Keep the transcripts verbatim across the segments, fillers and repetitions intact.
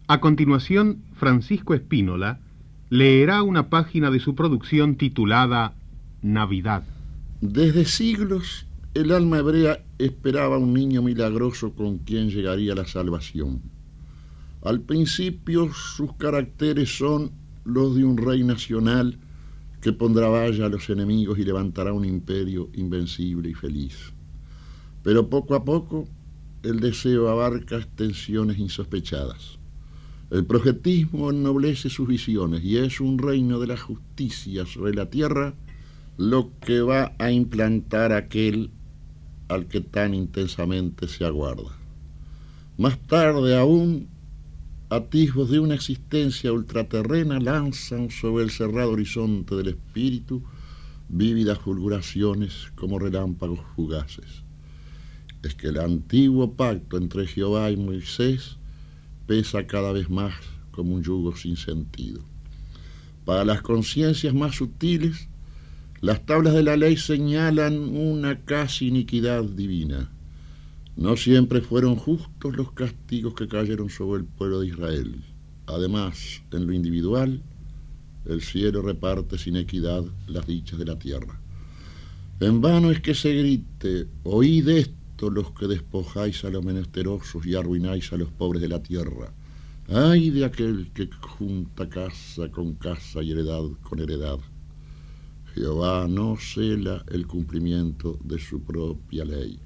A continuación, Francisco Espínola leerá una página de su producción titulada Navidad. Desde siglos, el alma hebrea esperaba un niño milagroso con quien llegaría la salvación. Al principio, sus caracteres son los de un rey nacional que pondrá valla a los enemigos y levantará un imperio invencible y feliz. Pero poco a poco, el deseo abarca extensiones insospechadas. El profetismo ennoblece sus visiones y es un reino de la justicia sobre la tierra lo que va a implantar aquel al que tan intensamente se aguarda. Más tarde aún, atisbos de una existencia ultraterrena lanzan sobre el cerrado horizonte del espíritu vívidas fulguraciones como relámpagos fugaces. Es que el antiguo pacto entre Jehová y Moisés pesa cada vez más como un yugo sin sentido. Para las conciencias más sutiles, las tablas de la ley señalan una casi iniquidad divina. No siempre fueron justos los castigos que cayeron sobre el pueblo de Israel. Además, en lo individual, el cielo reparte sin equidad las dichas de la tierra. En vano es que se grite: oíd esto los que despojáis a los menesterosos y arruináis a los pobres de la tierra. Ay de aquel que junta casa con casa y heredad con heredad. Jehová no cela el cumplimiento de su propia ley.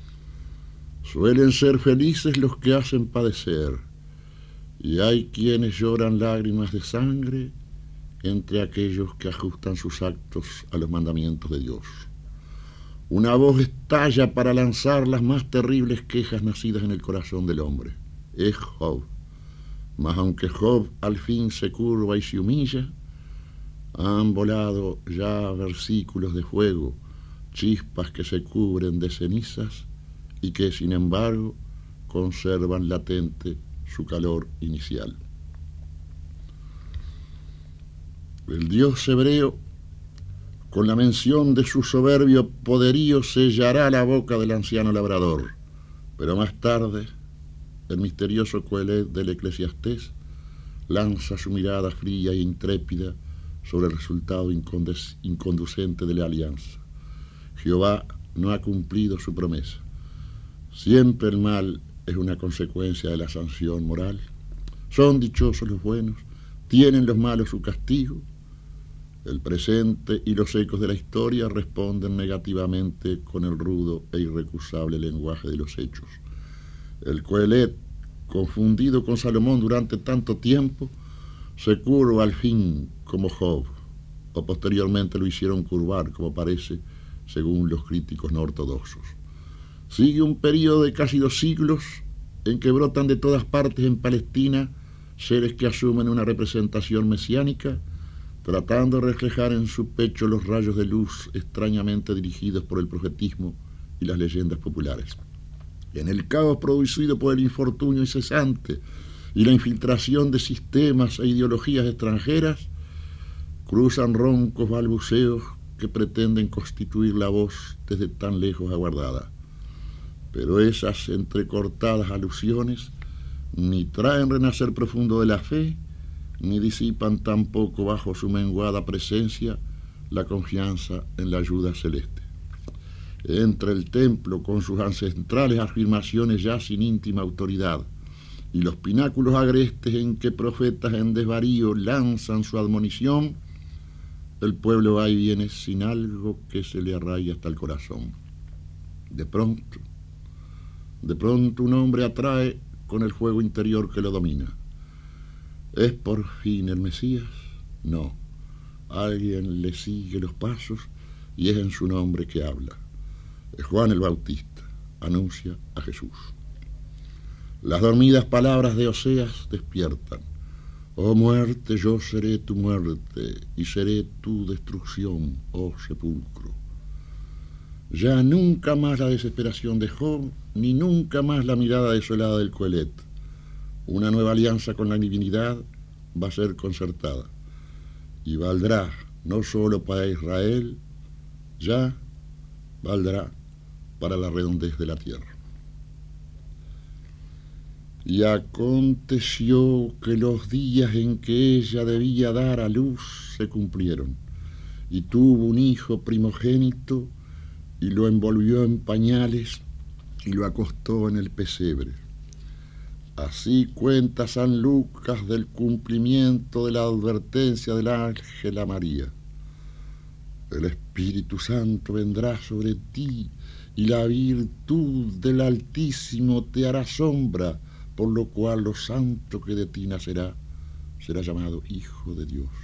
Suelen ser felices los que hacen padecer, y hay quienes lloran lágrimas de sangre entre aquellos que ajustan sus actos a los mandamientos de Dios. Una voz estalla para lanzar las más terribles quejas nacidas en el corazón del hombre. Es Job. Mas aunque Job al fin se curva y se humilla, han volado ya versículos de fuego, chispas que se cubren de cenizas y que, sin embargo, conservan latente su calor inicial. El Dios hebreo, con la mención de su soberbio poderío, sellará la boca del anciano labrador, pero más tarde, el misterioso Coelet del Eclesiastés lanza su mirada fría e intrépida sobre el resultado inconducente de la alianza. Jehová no ha cumplido su promesa. Siempre el mal es una consecuencia de la sanción moral. Son dichosos los buenos, tienen los malos su castigo. El presente y los ecos de la historia responden negativamente con el rudo e irrecusable lenguaje de los hechos. El Coelet, confundido con Salomón durante tanto tiempo, se curva al fin como Job, o posteriormente lo hicieron curvar, como parece, según los críticos no ortodoxos. Sigue un período de casi dos siglos en que brotan de todas partes en Palestina seres que asumen una representación mesiánica, tratando de reflejar en su pecho los rayos de luz extrañamente dirigidos por el profetismo y las leyendas populares. En el caos producido por el infortunio incesante y la infiltración de sistemas e ideologías extranjeras, cruzan roncos balbuceos que pretenden constituir la voz desde tan lejos aguardada. Pero esas entrecortadas alusiones ni traen renacer profundo de la fe, ni disipan tampoco bajo su menguada presencia la confianza en la ayuda celeste. Entre el templo con sus ancestrales afirmaciones ya sin íntima autoridad y los pináculos agrestes en que profetas en desvarío lanzan su admonición, el pueblo va y viene sin algo que se le arraigue hasta el corazón. De pronto, de pronto un hombre atrae con el fuego interior que lo domina. ¿Es por fin el Mesías? No. Alguien le sigue los pasos y es en su nombre que habla. Es Juan el Bautista, anuncia a Jesús. Las dormidas palabras de Oseas despiertan. Oh muerte, yo seré tu muerte y seré tu destrucción, oh sepulcro. Ya nunca más la desesperación de Job, ni nunca más la mirada desolada del Coelet. Una nueva alianza con la divinidad va a ser concertada y valdrá no solo para Israel, ya valdrá para la redondez de la tierra. Y aconteció que los días en que ella debía dar a luz se cumplieron, y tuvo un hijo primogénito, y lo envolvió en pañales, y lo acostó en el pesebre. Así cuenta San Lucas del cumplimiento de la advertencia del ángel a María. El Espíritu Santo vendrá sobre ti, y la virtud del Altísimo te hará sombra, por lo cual lo santo que de ti nacerá será llamado Hijo de Dios.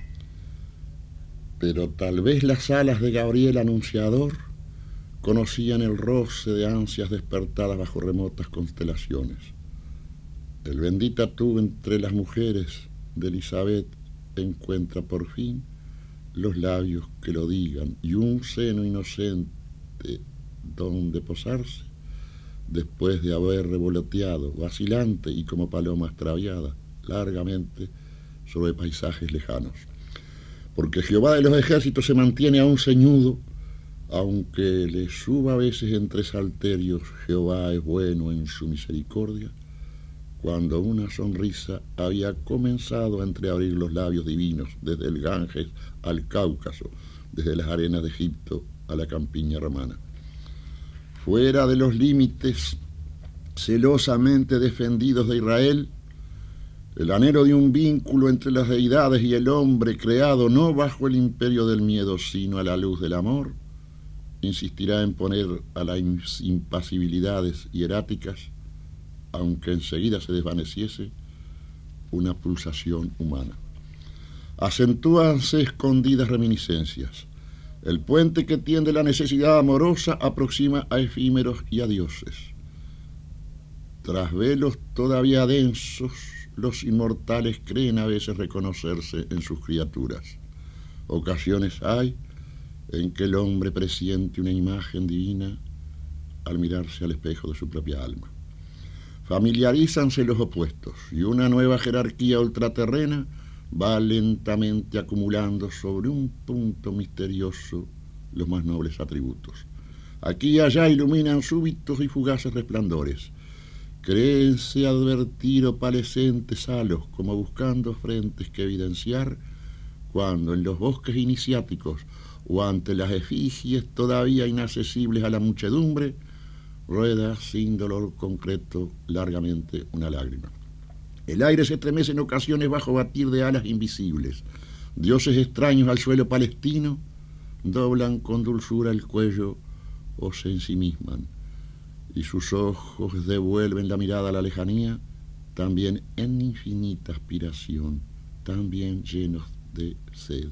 Pero tal vez las alas de Gabriel Anunciador conocían el roce de ansias despertadas bajo remotas constelaciones. El bendita tú entre las mujeres de Elizabeth encuentra por fin los labios que lo digan y un seno inocente donde posarse, después de haber revoloteado, vacilante y como paloma extraviada, largamente sobre paisajes lejanos. Porque Jehová de los ejércitos se mantiene aún ceñudo, aunque le suba a veces entre salterios, Jehová es bueno en su misericordia, cuando una sonrisa había comenzado a entreabrir los labios divinos desde el Ganges al Cáucaso, desde las arenas de Egipto a la campiña romana. Fuera de los límites celosamente defendidos de Israel, el anhelo de un vínculo entre las deidades y el hombre creado no bajo el imperio del miedo, sino a la luz del amor, insistirá en poner a las impasibilidades hieráticas, aunque enseguida se desvaneciese, una pulsación humana. Acentúanse escondidas reminiscencias. El puente que tiende la necesidad amorosa aproxima a efímeros y a dioses. Tras velos todavía densos, los inmortales creen a veces reconocerse en sus criaturas. Ocasiones hay en que el hombre presiente una imagen divina al mirarse al espejo de su propia alma. Familiarízanse los opuestos y una nueva jerarquía ultraterrena va lentamente acumulando sobre un punto misterioso los más nobles atributos. Aquí y allá iluminan súbitos y fugaces resplandores. Créense advertir opalescentes halos como buscando frentes que evidenciar, cuando en los bosques iniciáticos o ante las efigies todavía inaccesibles a la muchedumbre, rueda sin dolor concreto largamente una lágrima. El aire se estremece en ocasiones bajo batir de alas invisibles. Dioses extraños al suelo palestino doblan con dulzura el cuello o se ensimisman, y sus ojos devuelven la mirada a la lejanía, también en infinita aspiración, también llenos de sed.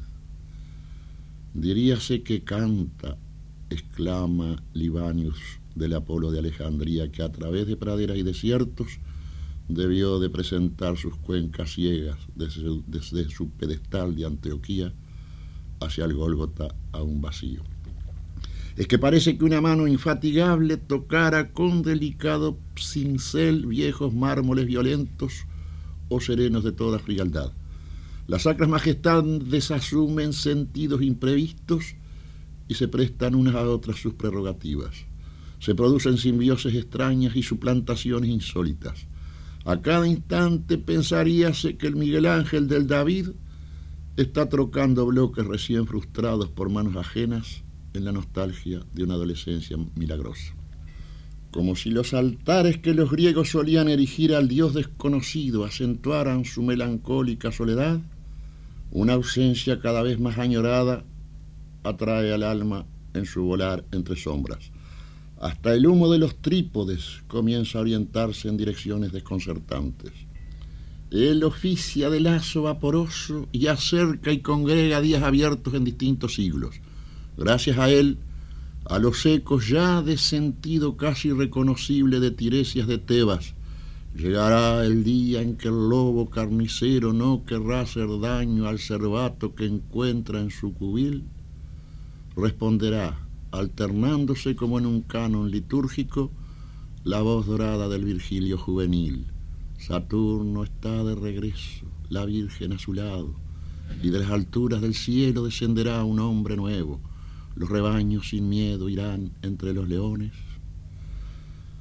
Diríase que canta, exclama Libanius del Apolo de Alejandría, que a través de praderas y desiertos debió de presentar sus cuencas ciegas desde, desde su pedestal de Antioquía hacia el Gólgota a un vacío. Es que parece que una mano infatigable tocara con delicado cincel viejos mármoles violentos o serenos de toda frialdad. Las sacras majestades asumen sentidos imprevistos y se prestan unas a otras sus prerrogativas. Se producen simbioses extrañas y suplantaciones insólitas. A cada instante pensaríase que el Miguel Ángel del David está trocando bloques recién frustrados por manos ajenas en la nostalgia de una adolescencia milagrosa. Como si los altares que los griegos solían erigir al Dios desconocido acentuaran su melancólica soledad, una ausencia cada vez más añorada atrae al alma en su volar entre sombras. Hasta el humo de los trípodes comienza a orientarse en direcciones desconcertantes. Él oficia de lazo vaporoso y acerca y congrega días abiertos en distintos siglos. Gracias a él, a los ecos ya de sentido casi irreconocible de Tiresias de Tebas, llegará el día en que el lobo carnicero no querrá hacer daño al cervato que encuentra en su cubil. Responderá, alternándose como en un canon litúrgico, la voz dorada del Virgilio juvenil. Saturno está de regreso, la Virgen a su lado, y de las alturas del cielo descenderá un hombre nuevo. Los rebaños sin miedo irán entre los leones.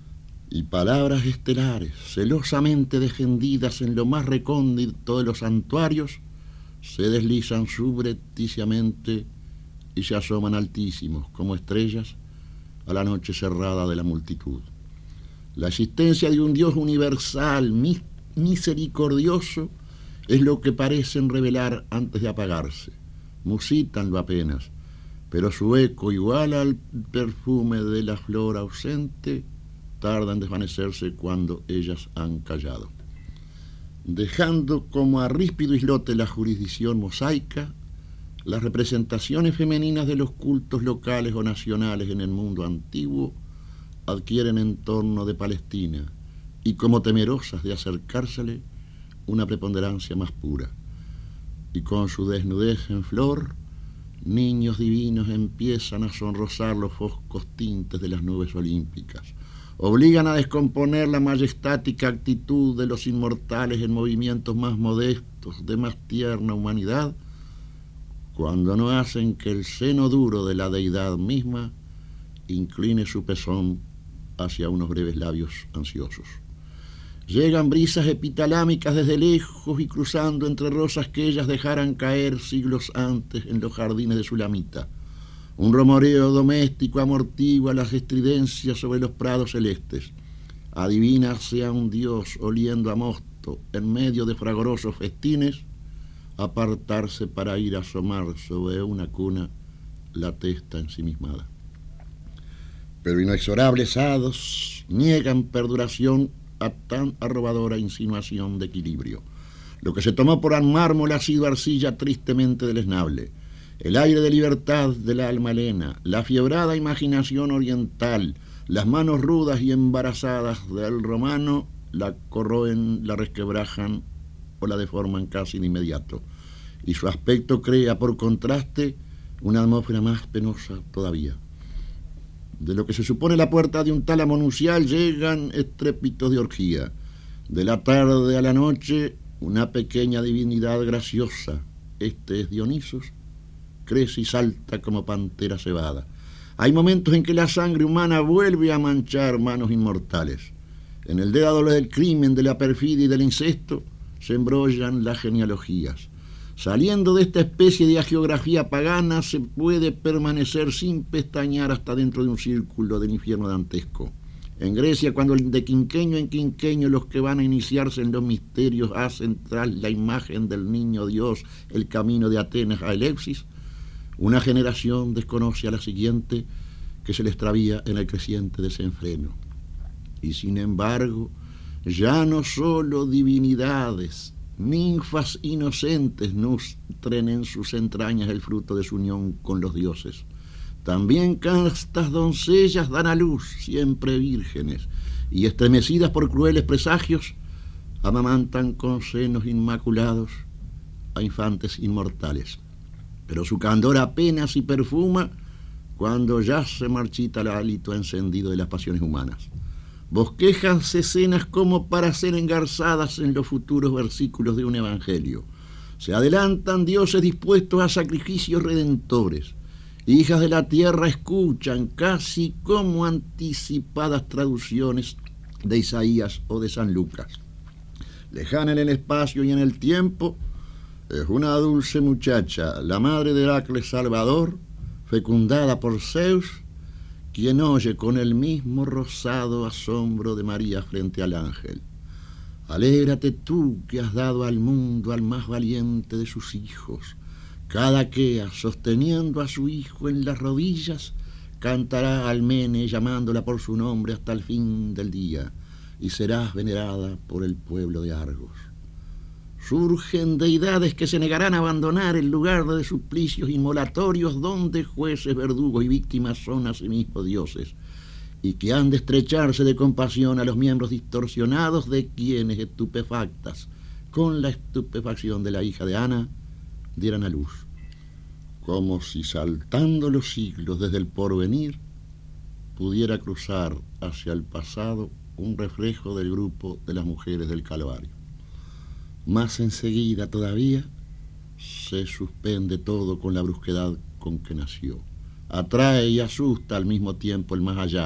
y palabras estelares, celosamente defendidas en lo más recóndito de los santuarios, se deslizan subrepticiamente y se asoman altísimos, como estrellas, a la noche cerrada de la multitud. La existencia de un Dios universal, mis- misericordioso, es lo que parecen revelar antes de apagarse. Musítanlo apenas, pero su eco, igual al perfume de la flor ausente, tarda en desvanecerse cuando ellas han callado. Dejando como a ríspido islote la jurisdicción mosaica, las representaciones femeninas de los cultos locales o nacionales en el mundo antiguo adquieren en torno de Palestina y, como temerosas de acercársele, una preponderancia más pura. Y con su desnudez en flor, niños divinos empiezan a sonrosar los foscos tintes de las nubes olímpicas, obligan a descomponer la majestática actitud de los inmortales en movimientos más modestos, de más tierna humanidad, cuando no hacen que el seno duro de la deidad misma incline su pezón hacia unos breves labios ansiosos. Llegan brisas epitalámicas desde lejos y cruzando entre rosas que ellas dejaran caer siglos antes en los jardines de Sulamita. Un rumoreo doméstico amortigua las estridencias sobre los prados celestes. Adivínase a un dios oliendo a mosto en medio de fragorosos festines, apartarse para ir a asomar sobre una cuna la testa ensimismada. Pero inexorables hados niegan perduración a tan arrobadora insinuación de equilibrio. Lo que se tomó por mármol ha sido arcilla tristemente deleznable. El aire de libertad del alma helena, la fiebrada imaginación oriental, las manos rudas y embarazadas del romano la corroen, la resquebrajan o la deforman casi de inmediato, y su aspecto crea, por contraste, una atmósfera más penosa todavía. De lo que se supone la puerta de un tálamo nupcial llegan estrépitos de orgía. De la tarde a la noche, una pequeña divinidad graciosa, este es Dionisos, crece y salta como pantera cebada. Hay momentos en que la sangre humana vuelve a manchar manos inmortales. En el dédalo del crimen, de la perfidia y del incesto se embrollan las genealogías. Saliendo de esta especie de hagiografía pagana se puede permanecer sin pestañear hasta dentro de un círculo del infierno dantesco. En Grecia, cuando de quinqueño en quinqueño los que van a iniciarse en los misterios hacen tras la imagen del niño Dios el camino de Atenas a Eleusis, una generación desconoce a la siguiente que se le extravía en el creciente desenfreno. Y sin embargo, ya no solo divinidades, ninfas inocentes nutren en sus entrañas el fruto de su unión con los dioses. También castas doncellas dan a luz, siempre vírgenes, y estremecidas por crueles presagios, amamantan con senos inmaculados a infantes inmortales. Pero su candor apenas y perfuma cuando ya se marchita el hálito encendido de las pasiones humanas. Bosquejan escenas como para ser engarzadas en los futuros versículos de un evangelio. Se adelantan dioses dispuestos a sacrificios redentores. Hijas de la tierra escuchan casi como anticipadas traducciones de Isaías o de San Lucas. Lejana en el espacio y en el tiempo, es una dulce muchacha, la madre de Heracles Salvador, fecundada por Zeus, quien oye con el mismo rosado asombro de María frente al ángel. Alégrate tú que has dado al mundo al más valiente de sus hijos. Cada Aquea, sosteniendo a su hijo en las rodillas, cantará al Mene llamándola por su nombre hasta el fin del día, y serás venerada por el pueblo de Argos. Surgen deidades que se negarán a abandonar el lugar de suplicios inmolatorios donde jueces, verdugos y víctimas son asimismo dioses, y que han de estrecharse de compasión a los miembros distorsionados de quienes, estupefactas con la estupefacción de la hija de Ana, dieran a luz, como si saltando los siglos desde el porvenir pudiera cruzar hacia el pasado un reflejo del grupo de las mujeres del Calvario. Más enseguida todavía se suspende todo con la brusquedad con que nació. Atrae y asusta al mismo tiempo el más allá,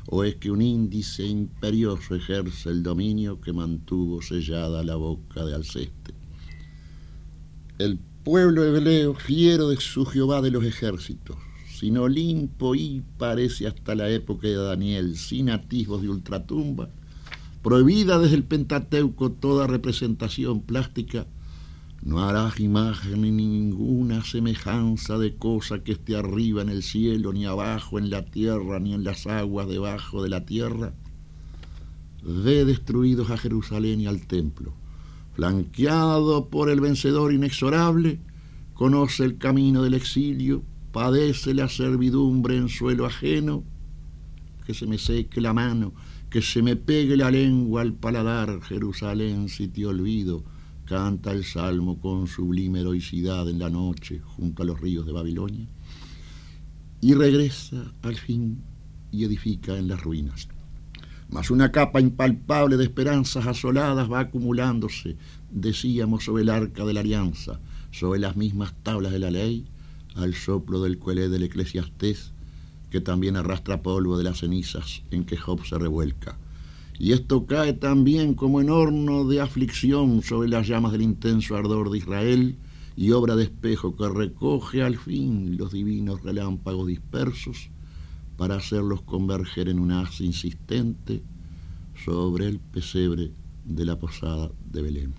¿O es que un índice imperioso ejerce el dominio que mantuvo sellada la boca de Alceste? El pueblo hebreo, fiero de su Jehová de los ejércitos, sin Olimpo y parece hasta la época de Daniel, sin atisbos de ultratumba, prohibida desde el Pentateuco toda representación plástica, no harás imagen ni ninguna semejanza de cosa que esté arriba en el cielo, ni abajo en la tierra, ni en las aguas debajo de la tierra. Ve destruidos a Jerusalén y al templo. Flanqueado por el vencedor inexorable, conoce el camino del exilio, padece la servidumbre en suelo ajeno. Que se me seque la mano, que se me pegue la lengua al paladar, Jerusalén, si te olvido. Canta el salmo con sublime heroicidad en la noche junto a los ríos de Babilonia, y regresa al fin y edifica en las ruinas. Mas una capa impalpable de esperanzas asoladas va acumulándose, decíamos, sobre el arca de la alianza, sobre las mismas tablas de la ley, al soplo del cuelé del eclesiastés, que también arrastra polvo de las cenizas en que Job se revuelca. Y esto cae también como en horno de aflicción sobre las llamas del intenso ardor de Israel, y obra de espejo que recoge al fin los divinos relámpagos dispersos para hacerlos converger en un haz insistente sobre el pesebre de la posada de Belén.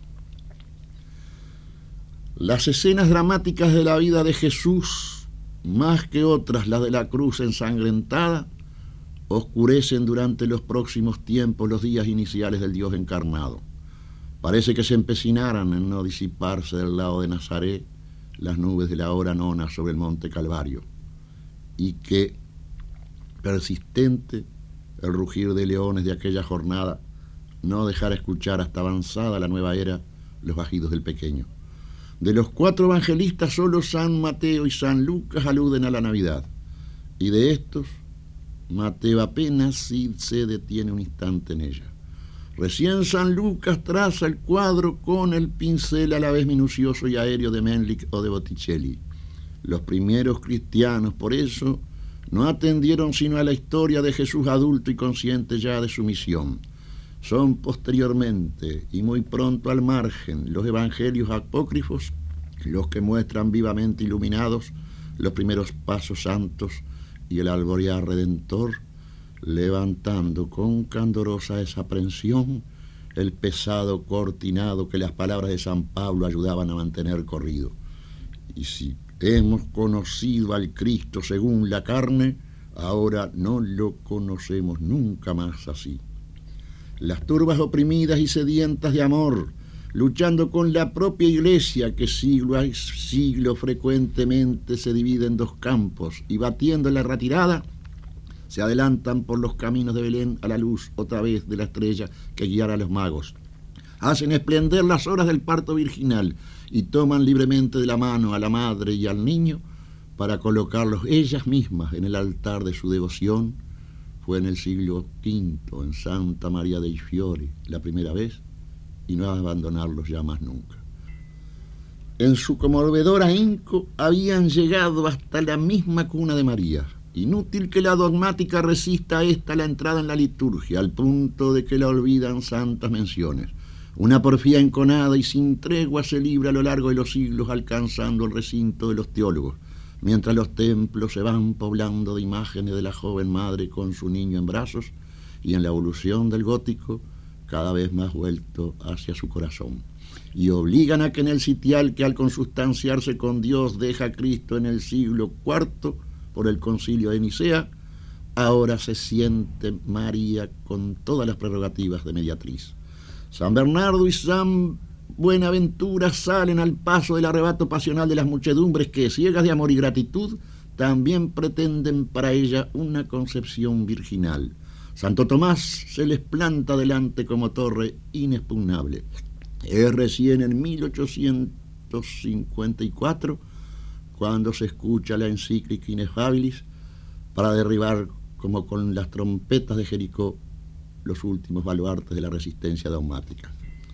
Las escenas dramáticas de la vida de Jesús, más que otras las de la cruz ensangrentada, oscurecen durante los próximos tiempos los días iniciales del Dios encarnado. Parece que se empecinaran en no disiparse del lado de Nazaret las nubes de la hora nona sobre el monte Calvario, y que, persistente, el rugir de leones de aquella jornada no dejara escuchar hasta avanzada la nueva era los bajidos del pequeño. De los cuatro evangelistas, solo San Mateo y San Lucas aluden a la Navidad, y de estos Mateo apenas si se detiene un instante en ella. Recién San Lucas traza el cuadro con el pincel a la vez minucioso y aéreo de Menlich o de Botticelli. Los primeros cristianos, por eso, no atendieron sino a la historia de Jesús adulto y consciente ya de su misión. Son posteriormente y muy pronto al margen los evangelios apócrifos los que muestran vivamente iluminados los primeros pasos santos y el alborear redentor, levantando con candorosa desaprensión el pesado cortinado que las palabras de San Pablo ayudaban a mantener corrido. Y si hemos conocido al Cristo según la carne, ahora no lo conocemos nunca más así. Las turbas oprimidas y sedientas de amor, luchando con la propia iglesia que siglo a siglo frecuentemente se divide en dos campos y batiendo en la retirada, se adelantan por los caminos de Belén a la luz otra vez de la estrella que guiara a los magos. Hacen esplender las horas del parto virginal y toman libremente de la mano a la madre y al niño para colocarlos ellas mismas en el altar de su devoción. Fue en el siglo quinto, en Santa María dei Fiori, la primera vez, y no abandonarlos ya más nunca. En su conmovedor ahínco habían llegado hasta la misma cuna de María. Inútil que la dogmática resista a esta la entrada en la liturgia, al punto de que la olvidan santas menciones. Una porfía enconada y sin tregua se libra a lo largo de los siglos, alcanzando el recinto de los teólogos, mientras los templos se van poblando de imágenes de la joven madre con su niño en brazos, y en la evolución del gótico cada vez más vuelto hacia su corazón, y obligan a que en el sitial que al consustanciarse con Dios deja a Cristo en el siglo cuarto por el concilio de Nicea, ahora se siente María con todas las prerrogativas de mediatriz. San Bernardo y San Buenaventura salen al paso del arrebato pasional de las muchedumbres que, ciegas de amor y gratitud, también pretenden para ella una concepción virginal. Santo Tomás se les planta delante como torre inexpugnable. Es recién en mil ochocientos cincuenta y cuatro cuando se escucha la encíclica Ineffabilis para derribar, como con las trompetas de Jericó, los últimos baluartes de la resistencia dogmática.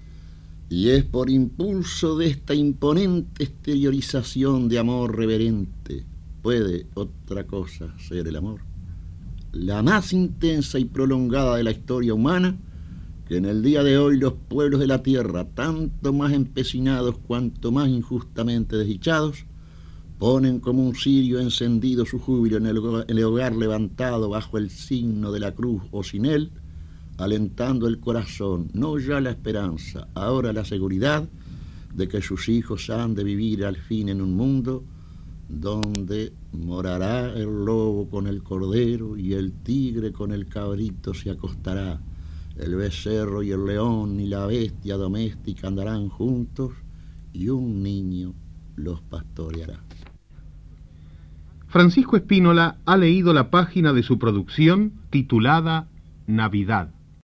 Y es por impulso de esta imponente exteriorización de amor reverente, ¿puede otra cosa ser el amor?, la más intensa y prolongada de la historia humana, que en el día de hoy los pueblos de la tierra, tanto más empecinados cuanto más injustamente desdichados, ponen como un cirio encendido su júbilo en el, en el hogar levantado bajo el signo de la cruz o sin él, alentando el corazón, no ya la esperanza, ahora la seguridad de que sus hijos han de vivir al fin en un mundo donde morará el lobo con el cordero y el tigre con el cabrito se acostará, el becerro y el león y la bestia doméstica andarán juntos y un niño los pastoreará. Francisco Spínola ha leído la página de su producción titulada Navidad.